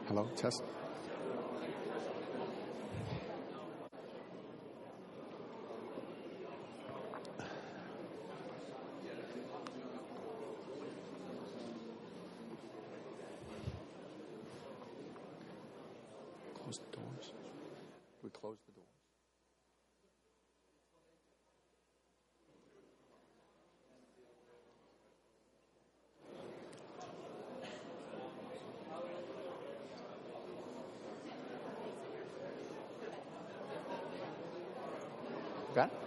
Hello, test. Close the doors. We close the doors. Got it?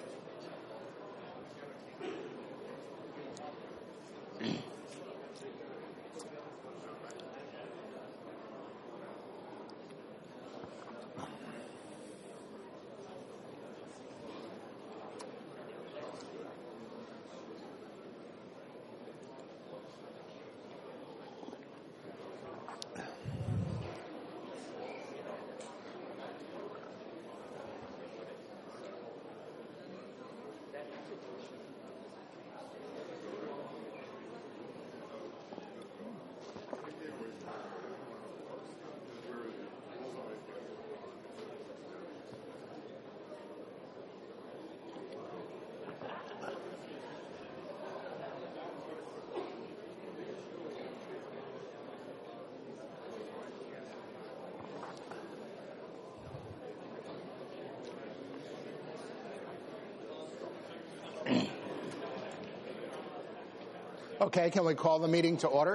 Okay, can we call the meeting to order?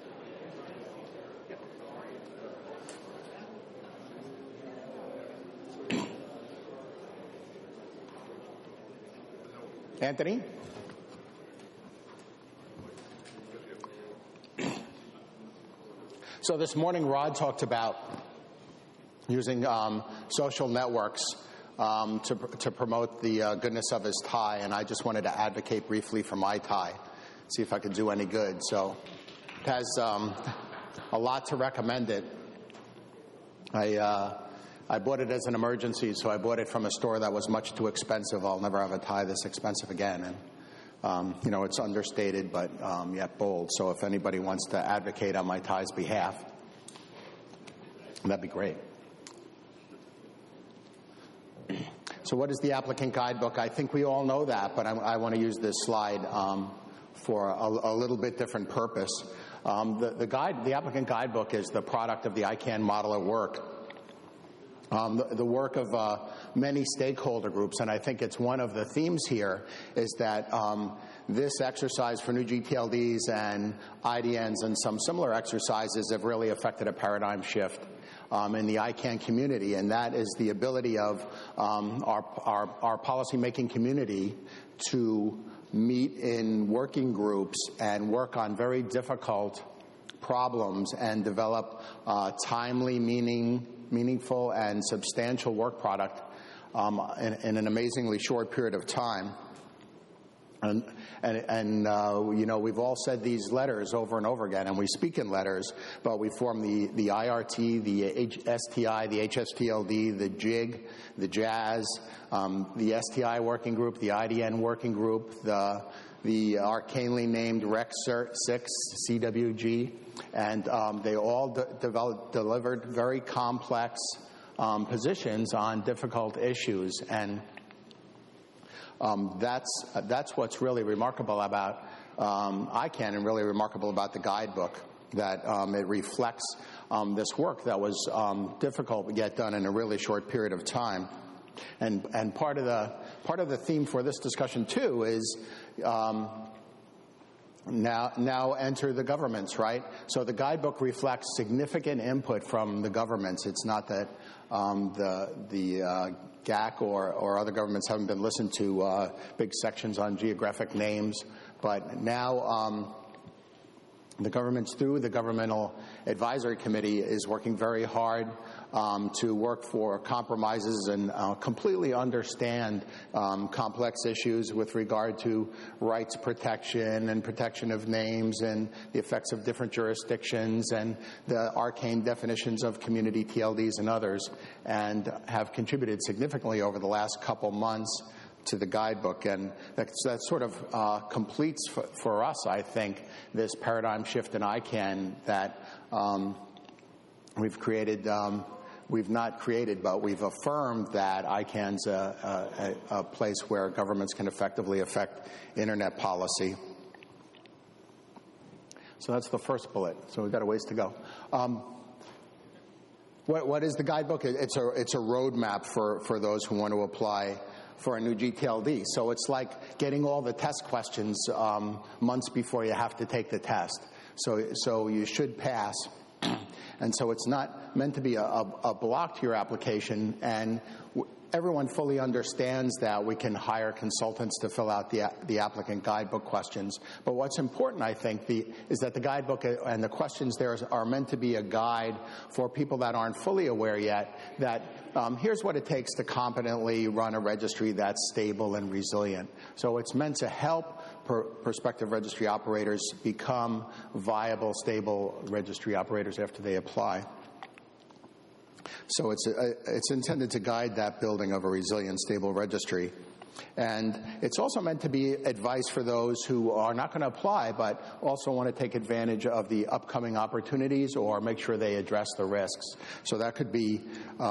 Anthony? So this morning, Rod talked about using social networks to promote the goodness of his tie, and I just wanted to advocate briefly for my tie, see if I could do any good. So it has a lot to recommend it. I bought it as an emergency, so I bought it from a store that was much too expensive. I'll never have a tie this expensive again. And, it's understated, but yet bold. So if anybody wants to advocate on my tie's behalf, that'd be great. So what is the applicant guidebook? I think we all know that, but I want to use this slide for a little bit different purpose. The applicant guidebook is the product of the ICANN model at work. The work of many stakeholder groups, and I think it's one of the themes here, is that this exercise for new GTLDs and IDNs and some similar exercises have really affected a paradigm shift in the ICANN community, and that is the ability of our policymaking community to meet in working groups and work on very difficult problems and develop timely, meaningful and substantial work product in an amazingly short period of time. And we've all said these letters over and over again, and we speak in letters, but we form the IRT, the STI, the HSTLD, the JIG, the JAZ, the STI working group, the IDN working group, the arcanely named Rec Cert 6, CWG, and they all delivered very complex positions on difficult issues, and that's what's really remarkable about ICANN and really remarkable about the guidebook, that it reflects this work that was difficult to get done in a really short period of time. And part of the theme for this discussion too is now enter the governments, right? So the guidebook reflects significant input from the governments. It's not that the GAC or other governments haven't been listened to, big sections on geographic names, but now the governments, through the Governmental Advisory Committee, is working very hard to work for compromises and completely understand complex issues with regard to rights protection and protection of names and the effects of different jurisdictions and the arcane definitions of community TLDs and others, and have contributed significantly over the last couple months to the guidebook. And that sort of completes for us, I think, this paradigm shift in ICANN that we've not created, but we've affirmed that ICANN's a place where governments can effectively affect Internet policy. So that's the first bullet. So we've got a ways to go. What is the guidebook? It's a roadmap for those who want to apply for a new GTLD. So it's like getting all the test questions months before you have to take the test. So you should pass. And so it's not meant to be a block to your application, and everyone fully understands that we can hire consultants to fill out the applicant guidebook questions. But what's important, I think, is that the guidebook and the questions there are meant to be a guide for people that aren't fully aware yet that here's what it takes to competently run a registry that's stable and resilient. So it's meant to help prospective registry operators become viable, stable registry operators after they apply. So it's intended to guide that building of a resilient, stable registry. And it's also meant to be advice for those who are not going to apply but also want to take advantage of the upcoming opportunities or make sure they address the risks. So that could be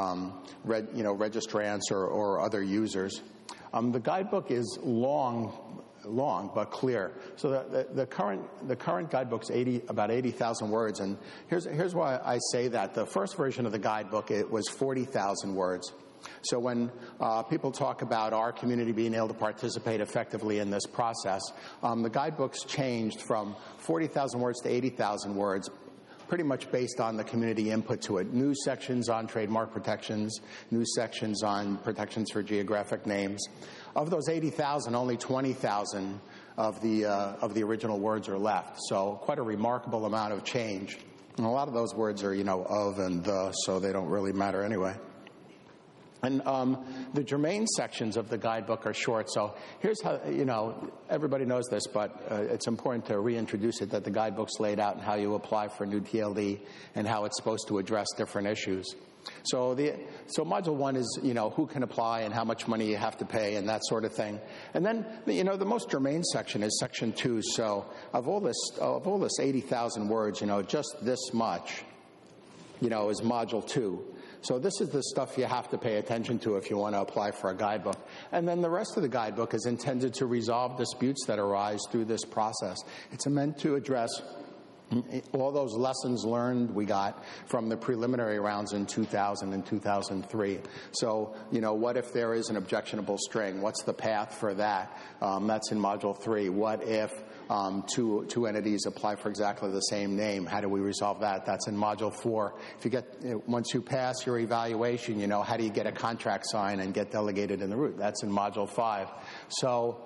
registrants or other users. The guidebook is long but clear. So the current guidebook's about 80,000 words, and here's why I say that. The first version of the guidebook, it was 40,000 words. So when people talk about our community being able to participate effectively in this process, the guidebook's changed from 40,000 words to 80,000 words, pretty much based on the community input to it. New sections on trademark protections, new sections on protections for geographic names. Of those 80,000, only 20,000 of the original words are left. So quite a remarkable amount of change. And a lot of those words are, of and the, so they don't really matter anyway. And the germane sections of the guidebook are short. So here's how, everybody knows this, but it's important to reintroduce it, that the guidebook's laid out and how you apply for a new TLD and how it's supposed to address different issues. So Module 1 is, who can apply and how much money you have to pay and that sort of thing. And then, the most germane section is Section 2. So of all this 80,000 words, just this much, is Module 2. So this is the stuff you have to pay attention to if you want to apply for a guidebook. And then the rest of the guidebook is intended to resolve disputes that arise through this process. It's meant to address all those lessons learned we got from the preliminary rounds in 2000 and 2003. So, what if there is an objectionable string? What's the path for that? That's in Module 3. What if two entities apply for exactly the same name? How do we resolve that? That's in Module 4. Once you pass your evaluation, how do you get a contract signed and get delegated in the root? That's in Module 5. So,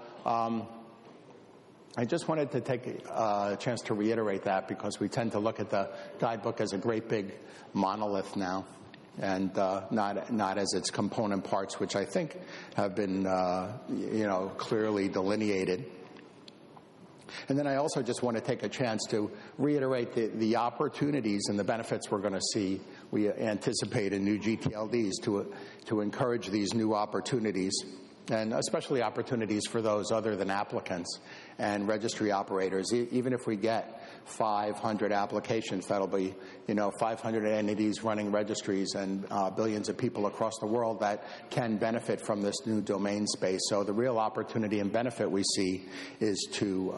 I just wanted to take a chance to reiterate that because we tend to look at the guidebook as a great big monolith now and not as its component parts, which I think have been, clearly delineated. And then I also just want to take a chance to reiterate the opportunities and the benefits we're going to see. We anticipate in new GTLDs to encourage these new opportunities, and especially opportunities for those other than applicants and registry operators. Even if we get 500 applications, that'll be 500 entities running registries and billions of people across the world that can benefit from this new domain space. So the real opportunity and benefit we see is to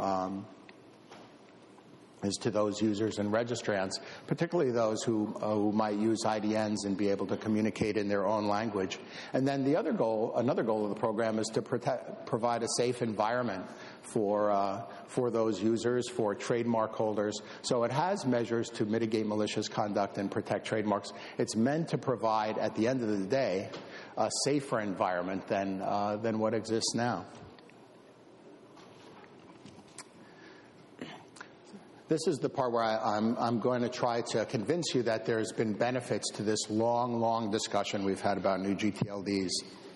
those users and registrants, particularly those who might use IDNs and be able to communicate in their own language. And then another goal of the program is to provide a safe environment for those users, for trademark holders. So it has measures to mitigate malicious conduct and protect trademarks. It's meant to provide, at the end of the day, a safer environment than what exists now. This is the part where I'm going to try to convince you that there's been benefits to this long discussion we've had about new GTLDs.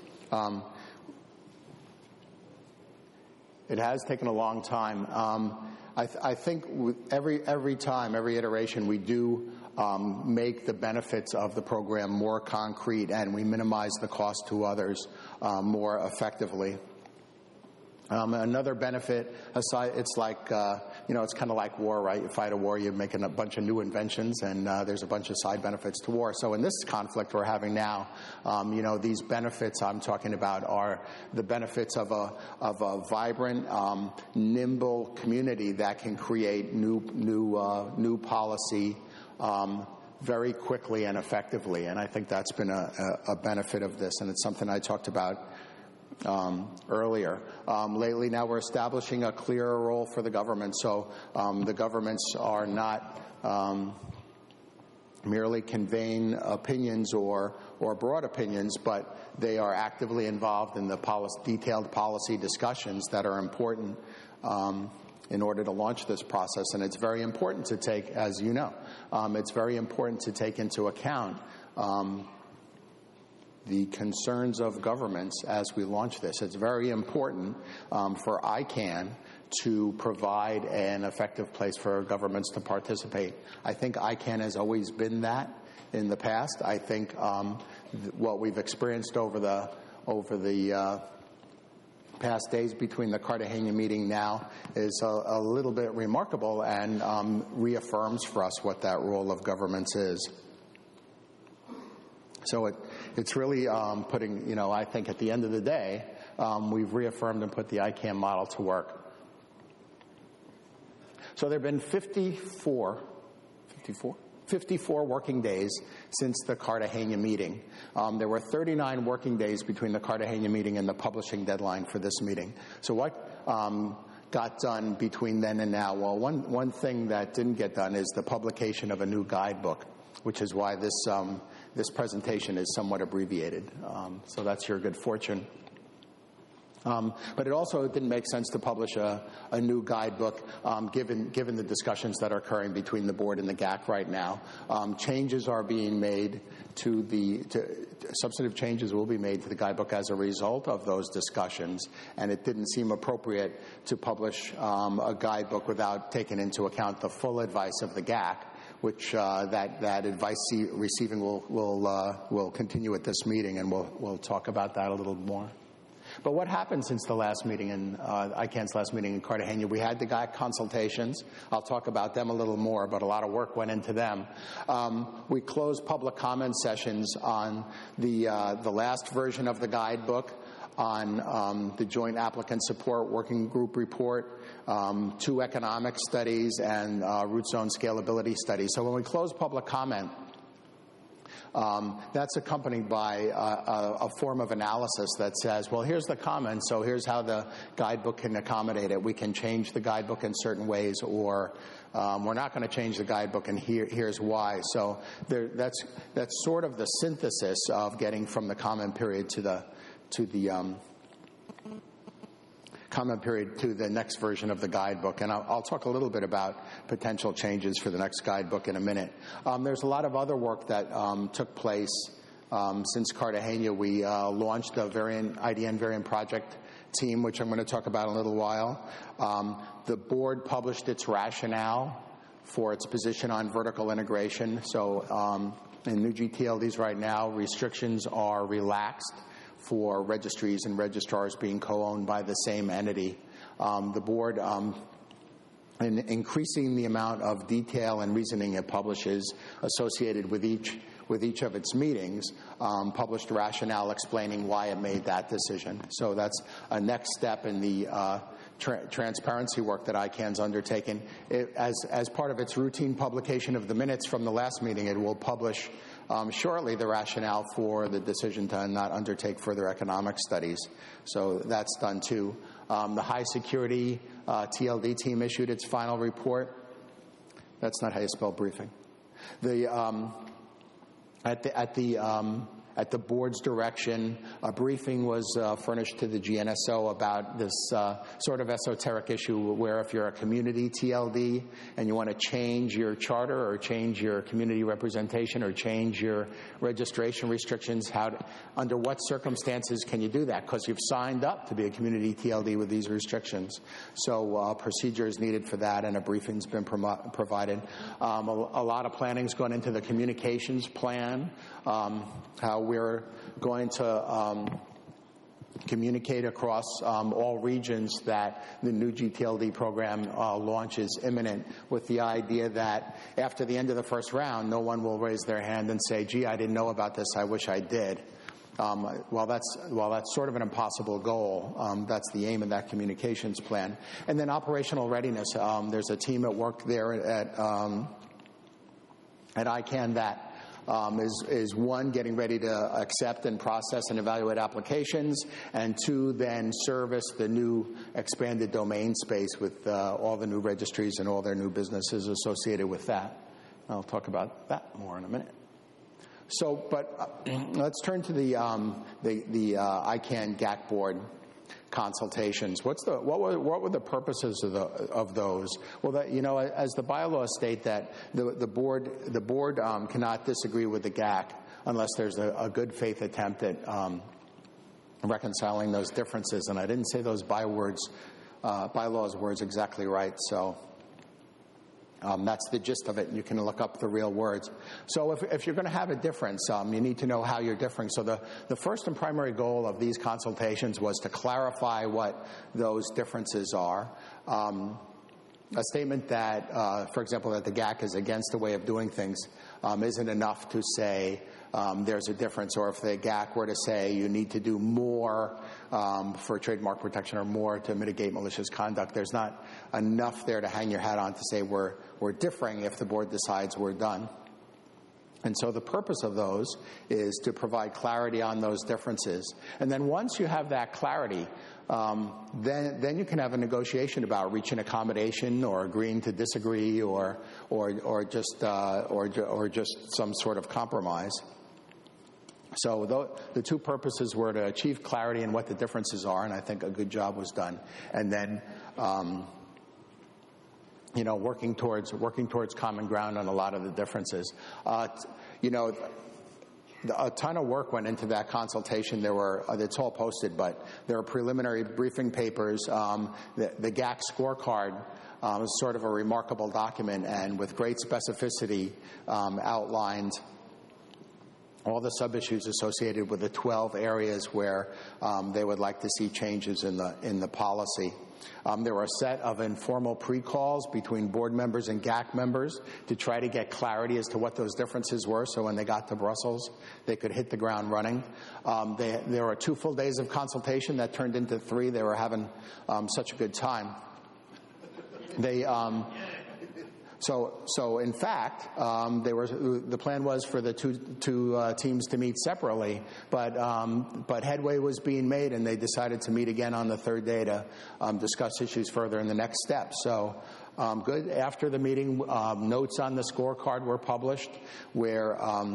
It has taken a long time. I think every iteration, we do make the benefits of the program more concrete, and we minimize the cost to others more effectively. Another benefit, aside, it's like, it's kind of like war, right? You fight a war, you're making a bunch of new inventions, and there's a bunch of side benefits to war. So in this conflict we're having now, these benefits I'm talking about are the benefits of a vibrant, nimble community that can create new policy very quickly and effectively. And I think that's been a benefit of this, and it's something I talked about earlier. Lately now we're establishing a clearer role for the government, so the governments are not merely conveying opinions or broad opinions, but they are actively involved in the detailed policy discussions that are important in order to launch this process. And it's very important to take, as you know, it's very important to take into account the concerns of governments as we launch this. It's very important for ICANN to provide an effective place for governments to participate. I think ICANN has always been that in the past. I think what we've experienced over the past days between the Cartagena meeting now is a little bit remarkable and reaffirms for us what that role of governments is. So it's really putting, I think at the end of the day, we've reaffirmed and put the ICANN model to work. So there have been 54 working days since the Cartagena meeting. There were 39 working days between the Cartagena meeting and the publishing deadline for this meeting. So what got done between then and now? Well, one thing that didn't get done is the publication of a new guidebook, which is why this presentation is somewhat abbreviated. So that's your good fortune. But it also didn't make sense to publish a new guidebook given the discussions that are occurring between the board and the GAC right now. Changes are being made substantive changes will be made to the guidebook as a result of those discussions, and it didn't seem appropriate to publish a guidebook without taking into account the full advice of the GAC, which that advice receiving will continue at this meeting, and we'll talk about that a little more. But what happened since the last meeting ICANN's last meeting in Cartagena? We had the GAC consultations. I'll talk about them a little more, but a lot of work went into them. We closed public comment sessions on the last version of the guidebook, on the Joint Applicant Support Working Group report, 2 economic studies, and root zone scalability studies. So when we close public comment, that's accompanied by a form of analysis that says, well, here's the comment, so here's how the guidebook can accommodate it. We can change the guidebook in certain ways, or we're not going to change the guidebook, and here's why. So that's sort of the synthesis of getting from the comment period to the comment period to the next version of the guidebook. And I'll talk a little bit about potential changes for the next guidebook in a minute. There's a lot of other work that took place since Cartagena. We launched the IDN variant project team, which I'm going to talk about in a little while. The board published its rationale for its position on vertical integration. So in new GTLDs right now, restrictions are relaxed for registries and registrars being co-owned by the same entity. The board, in increasing the amount of detail and reasoning it publishes associated with each of its meetings, published rationale explaining why it made that decision. So that's a next step in the transparency work that ICANN's undertaken. As part of its routine publication of the minutes from the last meeting, it will publish shortly the rationale for the decision to not undertake further economic studies. So that's done too. The high security TLD team issued its final report. That's not how you spell briefing. At the board's direction, a briefing was furnished to the GNSO about this sort of esoteric issue where if you're a community TLD and you want to change your charter or change your community representation or change your registration restrictions, under what circumstances can you do that? Because you've signed up to be a community TLD with these restrictions. So procedure is needed for that, and a briefing's been provided. A lot of planning's gone into the communications plan, how we're going to communicate across all regions that the new GTLD program launch is imminent, with the idea that after the end of the first round, no one will raise their hand and say, gee, I didn't know about this, I wish I did. While that's sort of an impossible goal, that's the aim of that communications plan. And then operational readiness. There's a team at work there at ICANN that is one, getting ready to accept and process and evaluate applications, and two, then service the new expanded domain space with all the new registries and all their new businesses associated with that. I'll talk about that more in a minute. So, but let's turn to the ICANN GAC board consultations. What were the purposes of those? Well, as the bylaws state, that the board cannot disagree with the GAC unless there's a good faith attempt at reconciling those differences. And I didn't say those bylaws words exactly right, so. That's the gist of it. You can look up the real words. So if you're going to have a difference, you need to know how you're differing. So the first and primary goal of these consultations was to clarify what those differences are. A statement that, for example, that the GAC is against a way of doing things isn't enough to say there's a difference, or if the GAC were to say you need to do more for trademark protection or more to mitigate malicious conduct, there's not enough there to hang your hat on to say we're differing if the board decides we're done. And so the purpose of those is to provide clarity on those differences. And then once you have that clarity, then you can have a negotiation about reaching accommodation or agreeing to disagree or just some sort of compromise. So the two purposes were to achieve clarity in what the differences are, and I think a good job was done. And then, working towards common ground on a lot of the differences. A ton of work went into that consultation. It's all posted, but there are preliminary briefing papers. The GAC scorecard is sort of a remarkable document, and with great specificity outlined all the sub-issues associated with the 12 areas where they would like to see changes in the policy. There were a set of informal pre-calls between board members and GAC members to try to get clarity as to what those differences were, so when they got to Brussels, they could hit the ground running. There were 2 full days of consultation that turned into 3. They were having such a good time. So in fact, the plan was for the two teams to meet separately, but headway was being made, and they decided to meet again on the 3rd day to discuss issues further in the next step. So good. After the meeting, notes on the scorecard were published, where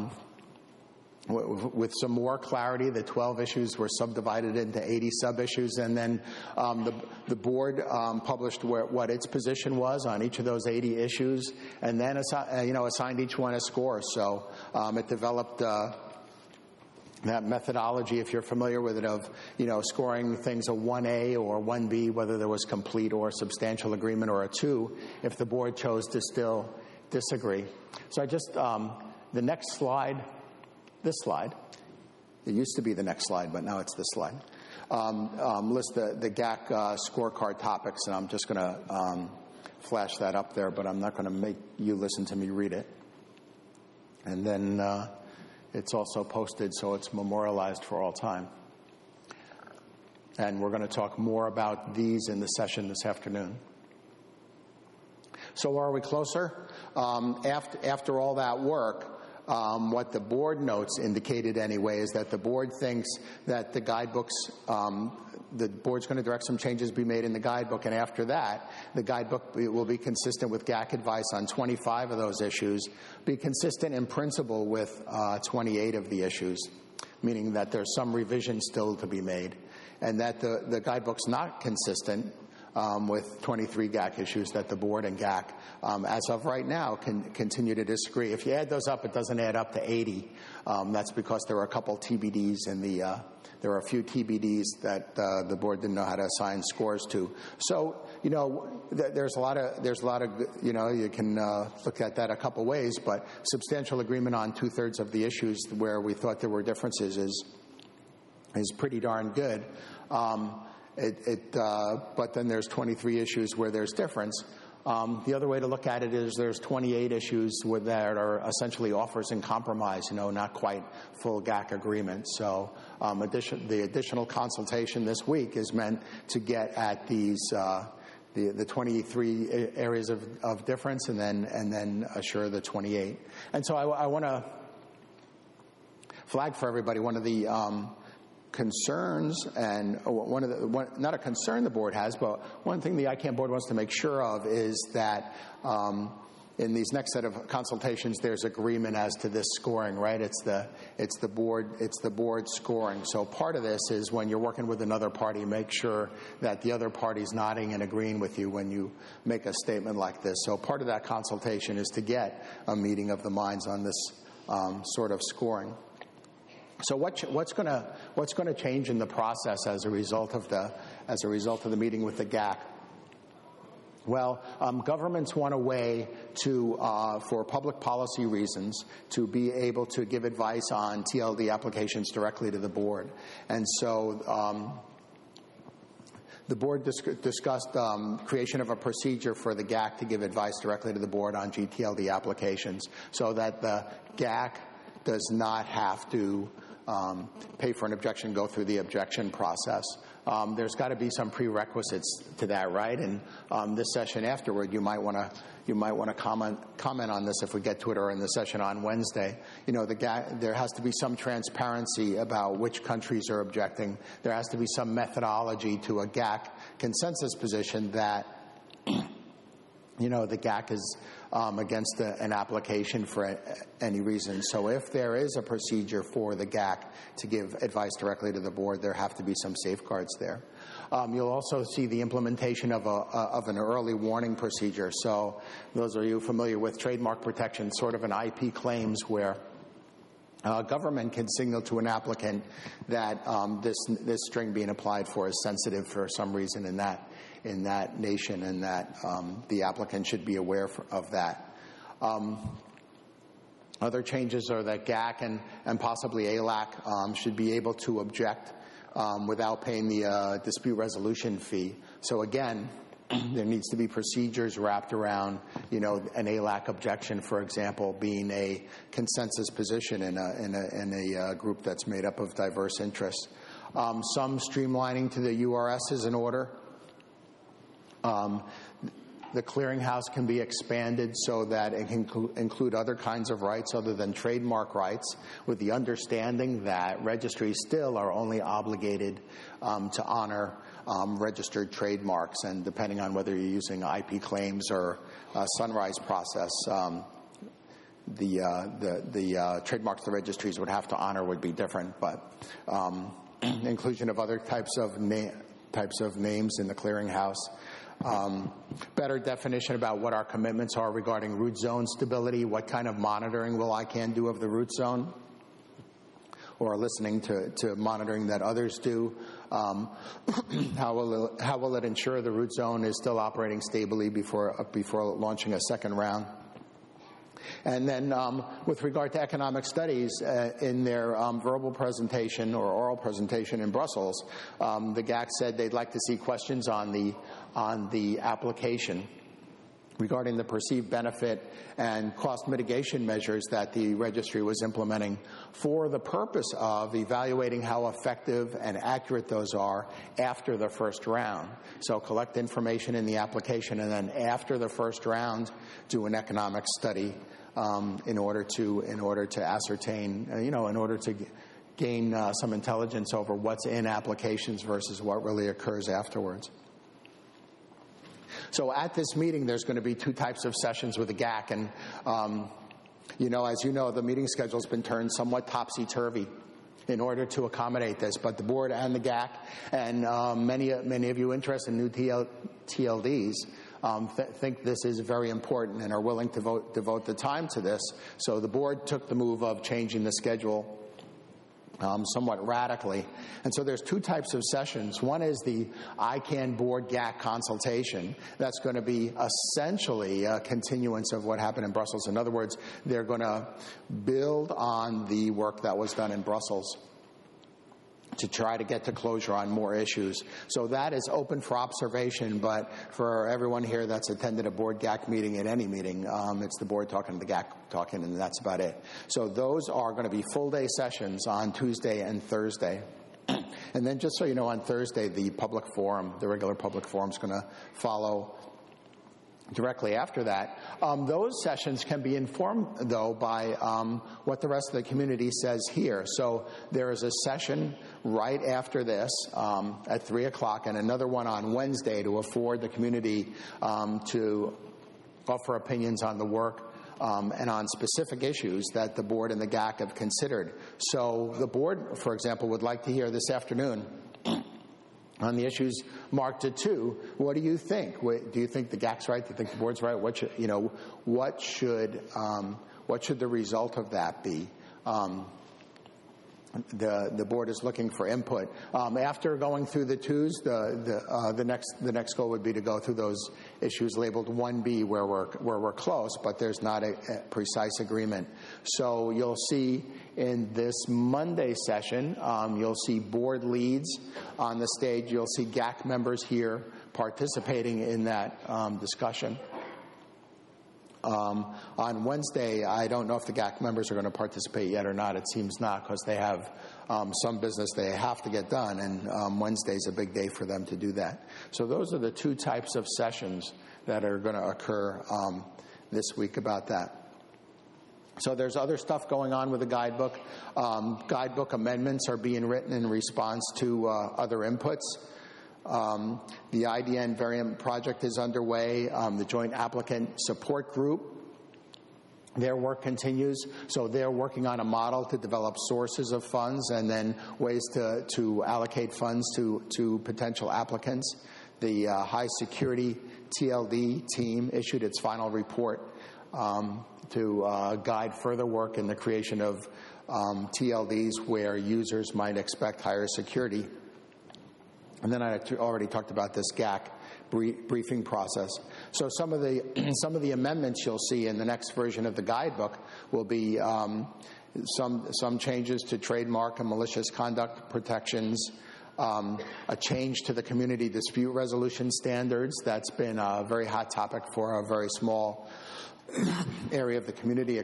with some more clarity, the 12 issues were subdivided into 80 sub-issues, and then the board published what its position was on each of those 80 issues, and then assigned each one a score. So it developed that methodology, if you're familiar with it, of scoring things a 1A or 1B, whether there was complete or substantial agreement, or a 2 if the board chose to still disagree. So I just the next slide. This slide, it used to be the next slide, but now it's this slide, lists the GAC scorecard topics, and I'm just going to flash that up there, but I'm not going to make you listen to me read it. And then it's also posted so it's memorialized for all time. And we're going to talk more about these in the session this afternoon. So are we closer? After all that work, what the board notes indicated anyway is that the board thinks that the guidebooks, the board's going to direct some changes be made in the guidebook, and after that, the guidebook will be consistent with GAC advice on 25 of those issues, be consistent in principle with 28 of the issues, meaning that there's some revision still to be made, and that the guidebook's not consistent with 23 GAC issues that the board and GAC, as of right now, can continue to disagree. If you add those up, it doesn't add up to 80. That's because there were a couple TBDs in there were a few TBDs that the board didn't know how to assign scores to. So, there's a lot of, you can look at that a couple ways, but substantial agreement on 2/3 of the issues where we thought there were differences is is pretty darn good. But then there's 23 issues where there's difference. The other way to look at it is there's 28 issues that are essentially offers in compromise, not quite full GAC agreement. So the additional consultation this week is meant to get at these the 23 areas of difference and then assure the 28. And so I want to flag for everybody one of the concerns, and not a concern the board has, but one thing the ICANN board wants to make sure of is that in these next set of consultations, there's agreement as to this scoring, right? It's the board scoring. So part of this is when you're working with another party, make sure that the other party's nodding and agreeing with you when you make a statement like this. So part of that consultation is to get a meeting of the minds on this sort of scoring. So what's going to change in the process as a result of the meeting with the GAC? Well, governments want a way to, for public policy reasons, to be able to give advice on TLD applications directly to the board, and so the board discussed creation of a procedure for the GAC to give advice directly to the board on GTLD applications, so that the GAC does not have to pay for an objection, go through the objection process. There's got to be some prerequisites to that, right? And this session afterward, you might want to comment on this if we get to it, or in the session on Wednesday. The GAC, there has to be some transparency about which countries are objecting. There has to be some methodology to a GAC consensus position that the GAC is against an application for any reason. So if there is a procedure for the GAC to give advice directly to the board, there have to be some safeguards there. You'll also see the implementation of an early warning procedure. So those of you familiar with trademark protection, sort of an IP claims where government can signal to an applicant that this string being applied for is sensitive for some reason in that nation, and that the applicant should be aware of that. Other changes are that GAC and possibly ALAC should be able to object without paying the dispute resolution fee. So again, there needs to be procedures wrapped around, an ALAC objection, for example, being a consensus position in a group that's made up of diverse interests. Some streamlining to the URS is in order. The clearinghouse can be expanded so that it can include other kinds of rights other than trademark rights, with the understanding that registries still are only obligated to honor registered trademarks, and depending on whether you're using IP claims or Sunrise process, the trademarks the registries would have to honor would be different, but inclusion of other types of names in the clearinghouse. Better definition about what our commitments are regarding root zone stability. What kind of monitoring will ICANN do of the root zone, or listening to monitoring that others do? How will it ensure the root zone is still operating stably before launching a second round? And then with regard to economic studies, in their verbal presentation or oral presentation in Brussels, the GAC said they'd like to see questions on the application regarding the perceived benefit and cost mitigation measures that the registry was implementing for the purpose of evaluating how effective and accurate those are after the first round. So collect information in the application, and then after the first round, do an economic study in order to ascertain, in order to gain some intelligence over what's in applications versus what really occurs afterwards. So at this meeting, there's going to be two types of sessions with the GAC, and as you know, the meeting schedule's been turned somewhat topsy-turvy in order to accommodate this. But the board and the GAC and many of you interested in new TLDs think this is very important and are willing to devote the time to this. So the board took the move of changing the schedule somewhat radically. And so there's two types of sessions. One is the ICANN board GAC consultation. That's going to be essentially a continuance of what happened in Brussels. In other words, they're going to build on the work that was done in Brussels. to try to get to closure on more issues. So that is open for observation, but for everyone here that's attended a board GAC meeting at any meeting, it's the board talking to the GAC talking, and that's about it. So those are going to be full-day sessions on Tuesday and Thursday. And then just so you know, on Thursday, the public forum, the regular public forum is going to follow directly after that. Those sessions can be informed, though, by what the rest of the community says here. So there is a session right after this at 3 o'clock and another one on Wednesday to afford the community to offer opinions on the work and on specific issues that the board and the GAC have considered. So the board, for example, would like to hear this afternoon on the issues marked at 2, what do you think? Do you think the GAC's right? Do you think the board's right? What should the result of that be? The board is looking for input. After going through the 2s, the next goal would be to go through those issues labeled 1B where we're close, but there's not a precise agreement. So you'll see in this Monday session, you'll see board leads on the stage. You'll see GAC members here participating in that discussion. On Wednesday, I don't know if the GAC members are going to participate yet or not. It seems not, because they have some business they have to get done, and Wednesday's a big day for them to do that. So those are the 2 types of sessions that are going to occur this week about that. So there's other stuff going on with the guidebook. Guidebook amendments are being written in response to other inputs. The IDN variant project is underway. The Joint Applicant Support Group, their work continues. So they're working on a model to develop sources of funds and then ways to allocate funds to potential applicants. The High Security TLD team issued its final report to guide further work in the creation of TLDs where users might expect higher security. And then I already talked about this GAC briefing process. So some of the amendments you'll see in the next version of the guidebook will be some changes to trademark and malicious conduct protections, a change to the community dispute resolution standards. That's been a very hot topic for a very small area of the community,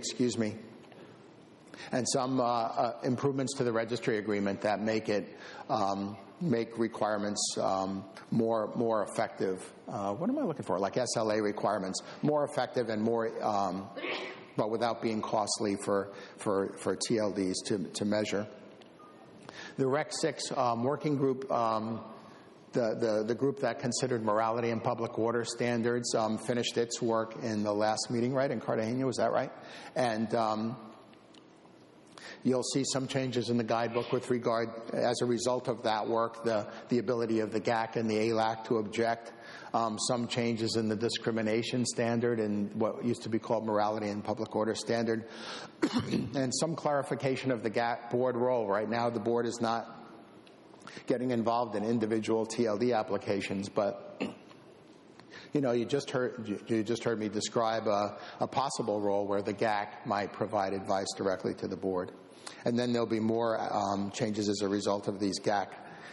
and some improvements to the registry agreement that make requirements more effective. What am I looking for? Like SLA requirements, more effective and more, but without being costly for TLDs to measure. The Rec 6 working group, the group that considered morality and public order standards, finished its work in the last meeting, right, in Cartagena, was that right? And you'll see some changes in the guidebook with regard, as a result of that work, the ability of the GAC and the ALAC to object, some changes in the discrimination standard and what used to be called morality and public order standard, and some clarification of the GAC board role. Right now, the board is not getting involved in individual TLD applications, but you just heard me describe a possible role where the GAC might provide advice directly to the board. And then there'll be more changes as a result of these GAC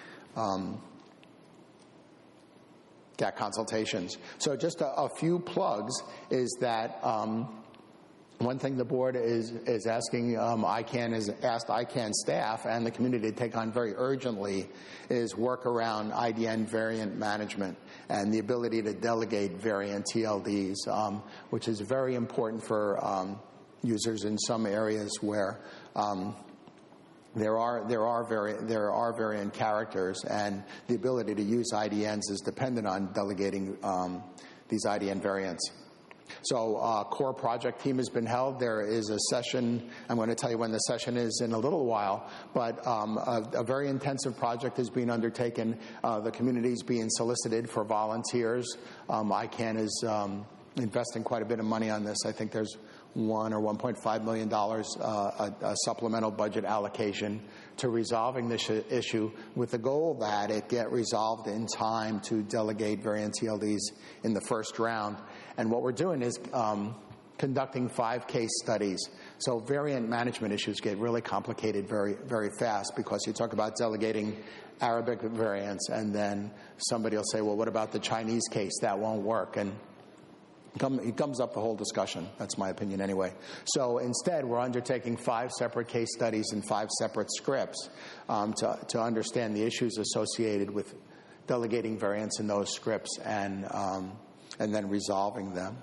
consultations. So just a few plugs is that one thing the board is asking ICANN, has asked ICANN staff and the community to take on very urgently is work around IDN variant management and the ability to delegate variant TLDs, which is very important for users in some areas where there are variant characters, and the ability to use IDNs is dependent on delegating these IDN variants. So core project team has been held. There is a session. I'm going to tell you when the session is in a little while, but a very intensive project is being undertaken. The community is being solicited for volunteers. ICANN is investing quite a bit of money on this. I think there's $1 or $1.5 million a supplemental budget allocation to resolving this issue, with the goal that it get resolved in time to delegate variant TLDs in the first round. And what we're doing is conducting 5 case studies. So variant management issues get really complicated very, very fast, because you talk about delegating Arabic variants, and then somebody will say, well, what about the Chinese case? That won't work. And it comes up the whole discussion. That's my opinion anyway. So instead, we're undertaking 5 separate case studies and 5 separate scripts to understand the issues associated with delegating variants in those scripts and then resolving them.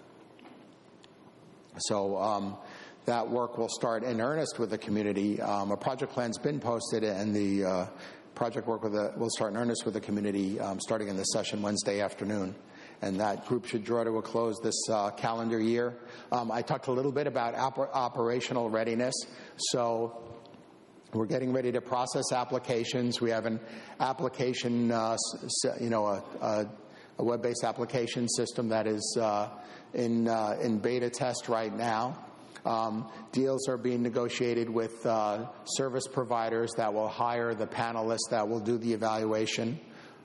So that work will start in earnest with the community. A project plan's been posted, and the project work will start in earnest with the community starting in the session Wednesday afternoon. And that group should draw to a close this calendar year. I talked a little bit about operational readiness. So we're getting ready to process applications. We have an application, a web-based application system that is in beta test right now. Deals are being negotiated with service providers that will hire the panelists that will do the evaluation.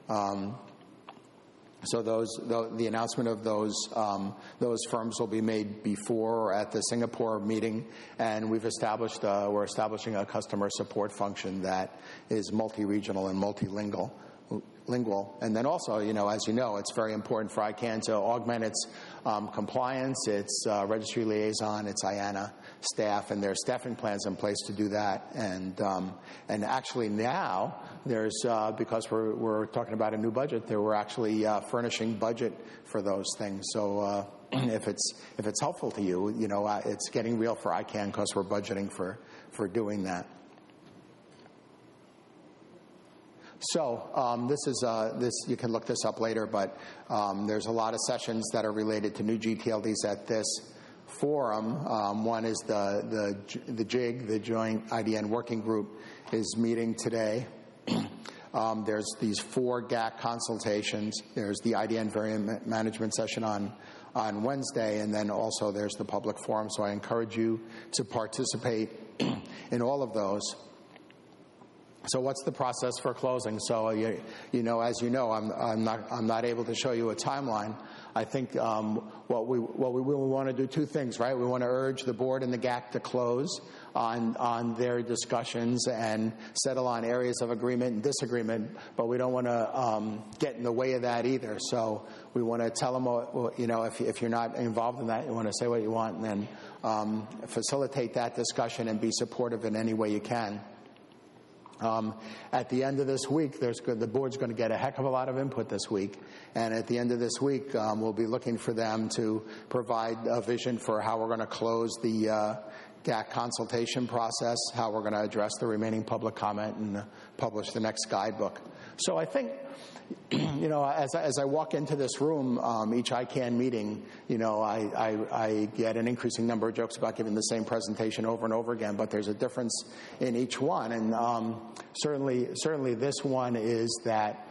So the announcement of those firms will be made before or at the Singapore meeting, and we're establishing a customer support function that is multi-regional and multilingual. And then also, as you know, it's very important for ICANN to augment its compliance, its registry liaison, its IANA staff, and there are staffing plans in place to do that. And actually now there's because we're talking about a new budget, we're actually furnishing budget for those things. So if it's helpful to you, it's getting real for ICANN because we're budgeting for doing that. So this you can look this up later, but there's a lot of sessions that are related to new GTLDs at this forum. One is the JIG, the Joint IDN Working Group, is meeting today. There's these 4 GAC consultations. There's the IDN variant management session on Wednesday, and then also there's the public forum. So I encourage you to participate in all of those. So what's the process for closing? So as you know, I'm not able to show you a timeline. I think what we will want to do 2 things, right? We want to urge the board and the GAC to close on their discussions and settle on areas of agreement and disagreement, but we don't want to get in the way of that either. So we want to tell them, if you're not involved in that, you want to say what you want, and then facilitate that discussion and be supportive in any way you can. At the end of this week, the board's going to get a heck of a lot of input this week. And at the end of this week, we'll be looking for them to provide a vision for how we're going to close the GAC consultation process, how we're going to address the remaining public comment, and publish the next guidebook. So I think, as I walk into this room, each ICANN meeting, I get an increasing number of jokes about giving the same presentation over and over again, but there's a difference in each one. And certainly this one is that,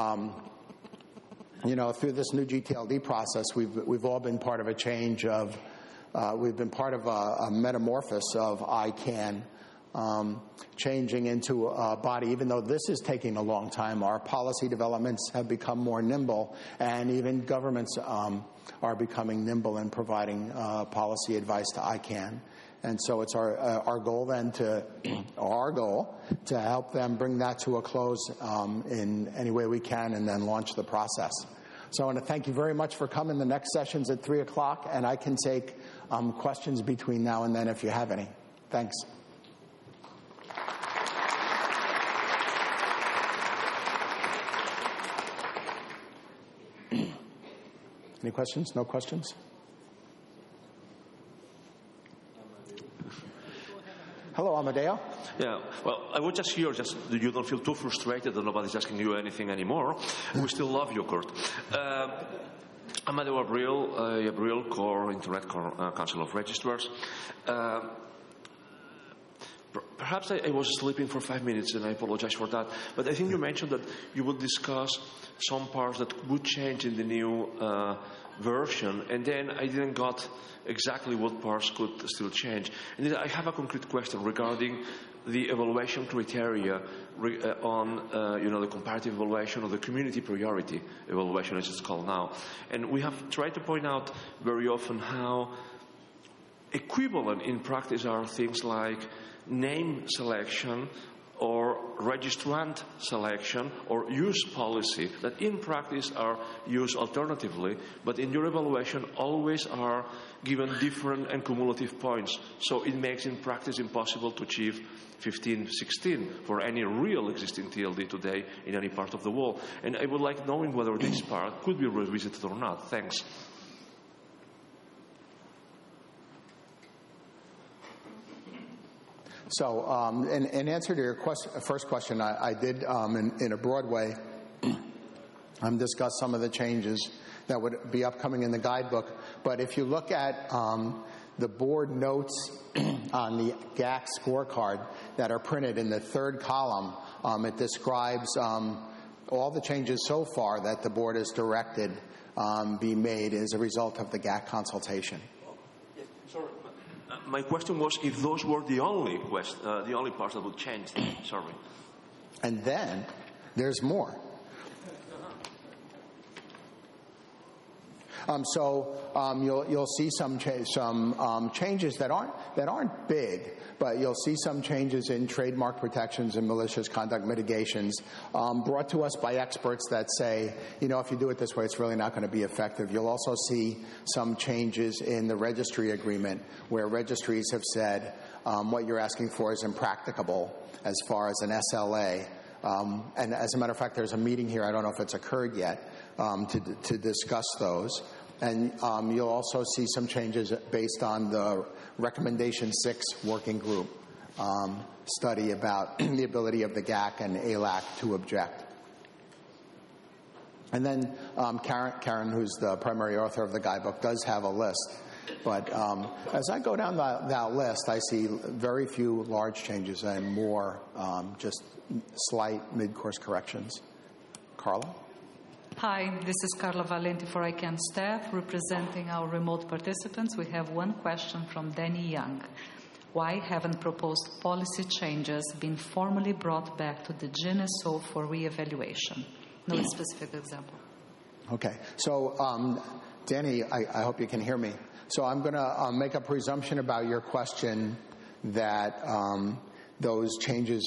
through this new GTLD process, we've all been part of a change of, we've been part of a metamorphosis of ICANN. Changing into a body, even though this is taking a long time, our policy developments have become more nimble, and even governments are becoming nimble in providing policy advice to ICANN. And so it's our goal then to help them bring that to a close in any way we can, and then launch the process. So I want to thank you very much for coming. The next session's at 3 o'clock, and I can take questions between now and then if you have any. Thanks. Any questions? No questions? Hello, Amadeo. Yeah, well, I was just here, just you don't feel too frustrated that nobody's asking you anything anymore. We still love you, Kurt. Amadeo Abril, Core Internet Council of Registrars. Perhaps I was sleeping for 5 minutes, and I apologize for that. But I think you mentioned that you would discuss some parts that would change in the new version, and then I didn't got exactly what parts could still change. And then I have a concrete question regarding the evaluation criteria on the comparative evaluation or the community priority evaluation, as it's called now. And we have tried to point out very often how equivalent in practice are things like name selection or registrant selection or use policy that in practice are used alternatively, but in your evaluation always are given different and cumulative points. So it makes in practice impossible to achieve 15, 16 for any real existing TLD today in any part of the world. And I would like knowing whether this part could be revisited or not. Thanks. So, in answer to your first question, I did, in a broad way, discuss some of the changes that would be upcoming in the guidebook. But if you look at the board notes on the GAC scorecard that are printed in the third column, it describes all the changes so far that the board has directed be made as a result of the GAC consultation. Sorry. My question was if those were the only parts that would change. Sorry. And then there's more. You'll see some changes that aren't big, but you'll see some changes in trademark protections and malicious conduct mitigations brought to us by experts that say, if you do it this way, it's really not going to be effective. You'll also see some changes in the registry agreement where registries have said what you're asking for is impracticable as far as an SLA. And as a matter of fact, there's a meeting here, I don't know if it's occurred yet, to discuss those. And you'll also see some changes based on the Recommendation 6 working group study about the ability of the GAC and ALAC to object. And then Karen, who's the primary author of the guidebook, does have a list. But as I go down that list, I see very few large changes and more just slight mid-course corrections. Carla? Hi, this is Carla Valenti for ICANN staff representing our remote participants. We have one question from Danny Young. Why haven't proposed policy changes been formally brought back to the GNSO for reevaluation? No specific example. Okay. So, Danny, I hope you can hear me. So I'm going to make a presumption about your question that those changes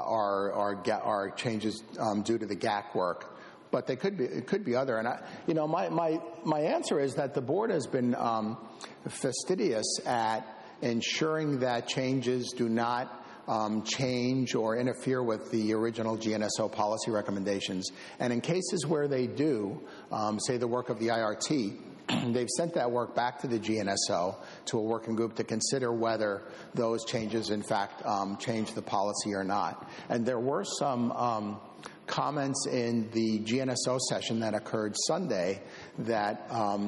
are changes due to the GAC work. But it could be other. And my answer is that the board has been fastidious at ensuring that changes do not change or interfere with the original GNSO policy recommendations. And in cases where they do, say the work of the IRT, they've sent that work back to the GNSO, to a working group to consider whether those changes in fact change the policy or not. And there were some comments in the GNSO session that occurred Sunday that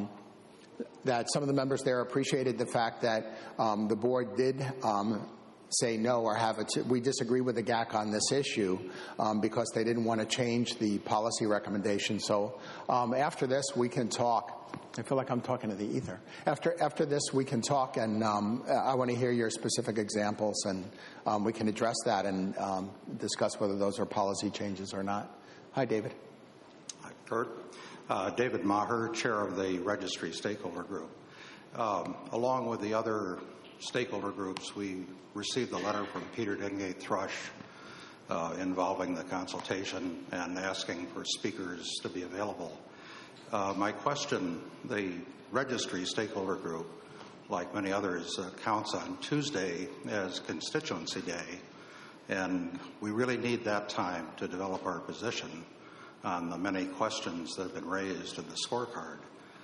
some of the members there appreciated the fact that the board did say no or we disagree with the GAC on this issue because they didn't want to change the policy recommendation. So after this, we can talk. I feel like I'm talking to the ether. After this, we can talk, and I want to hear your specific examples, and we can address that and discuss whether those are policy changes or not. Hi, David. Hi, Kurt. David Maher, chair of the Registry Stakeholder Group. Along with the other stakeholder groups, we received a letter from Peter Dingate Thrush involving the consultation and asking for speakers to be available. My question, the Registry Stakeholder Group, like many others, counts on Tuesday as constituency day, and we really need that time to develop our position on the many questions that have been raised in the scorecard.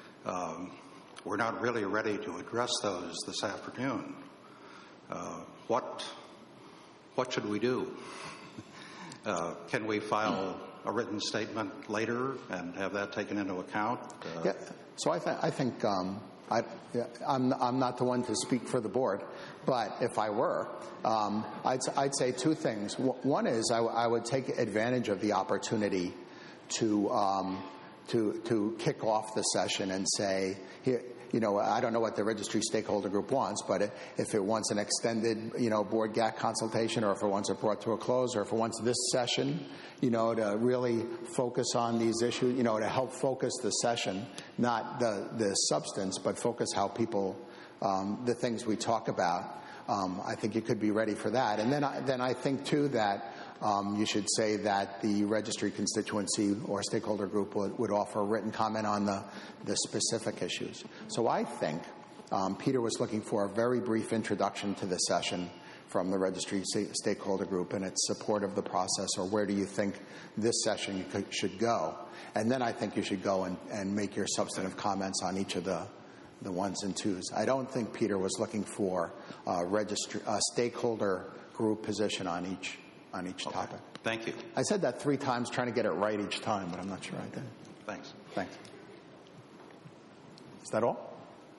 We're not really ready to address those this afternoon. What should we do? Can we file a written statement later and have that taken into account? Yeah. So I think I'm not the one to speak for the board, but if I were, I'd say two things. One is I would take advantage of the opportunity to kick off the session and say, here, I don't know what the registry stakeholder group wants, but if it wants an extended, board GAC consultation, or if it wants it brought to a close, or if it wants this session, to really focus on these issues, to help focus the session, not the substance, but focus how people the things we talk about, I think you could be ready for that. And then I think, too, that you should say that the registry constituency or stakeholder group would offer a written comment on the specific issues. So I think Peter was looking for a very brief introduction to the session from the registry stakeholder group and its support of the process, or where do you think this session should go? And then I think you should go and make your substantive comments on each of the ones and twos. I don't think Peter was looking for a stakeholder group position on each topic. Thank you. I said that 3 times trying to get it right each time, but I'm not sure I did. Thanks. Thanks. Is that all?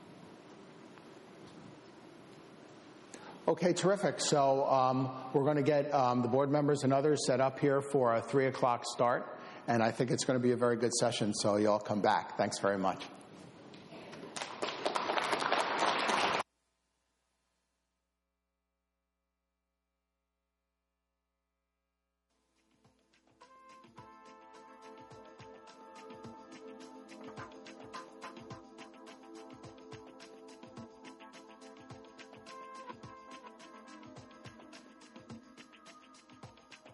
Okay, terrific. So we're going to get the board members and others set up here for a 3 o'clock start, and I think it's going to be a very good session, so you all come back. Thanks very much.